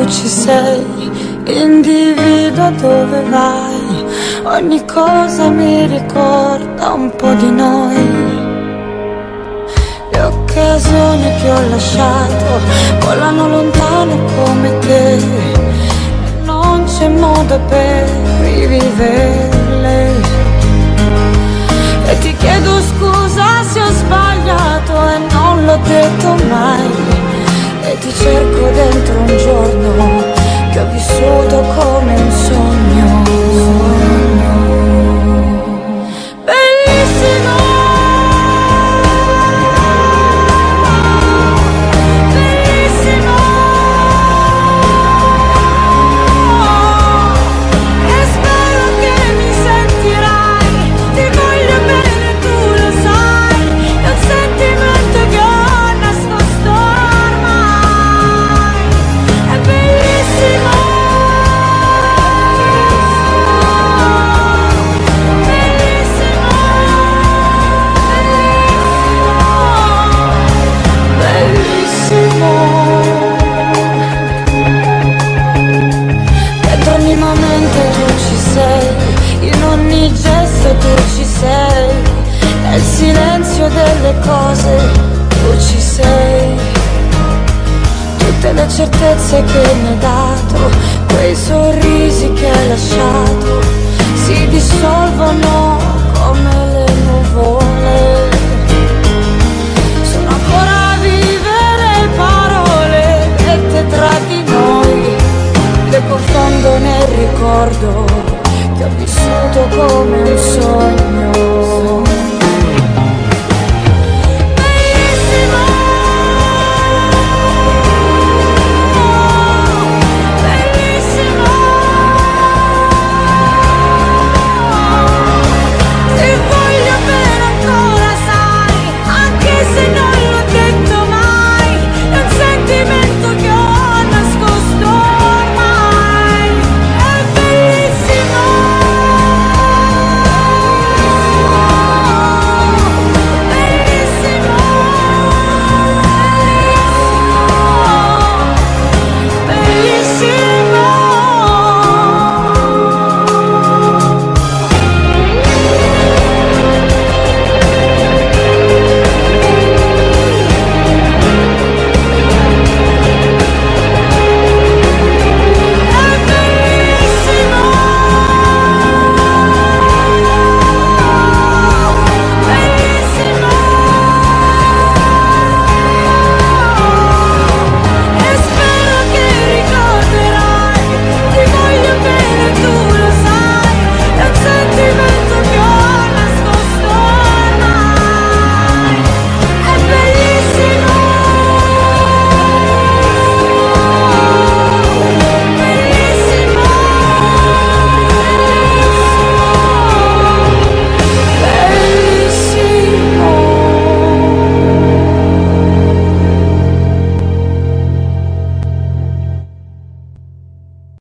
ci sei, individuo dove vai, ogni cosa mi ricorda un po' di noi. Le occasioni che ho lasciato volano lontano come te, e non c'è modo per riviverle. E ti chiedo scusa se ho sbagliato e non l'ho detto mai, e ti cerco dentro un giorno che ho vissuto come un sogno. Bellissimo, bellissimo, e spero che mi sentirai, ti voglio bene, tu lo sai, è un sentimento che ho nascosto ormai. È bellissimo, bellissimo, bellissimo, bellissimo. Dentro ogni momento tu ci sei, in ogni gesto tu ci sei, nel silenzio delle cose tu ci sei. Tutte le certezze che mi hai dato, quei sorrisi che hai lasciato, si dissolvono come le nuvole. Sono ancora a vivere parole dette tra di noi, le confondo nel ricordo che ho vissuto come un sogno.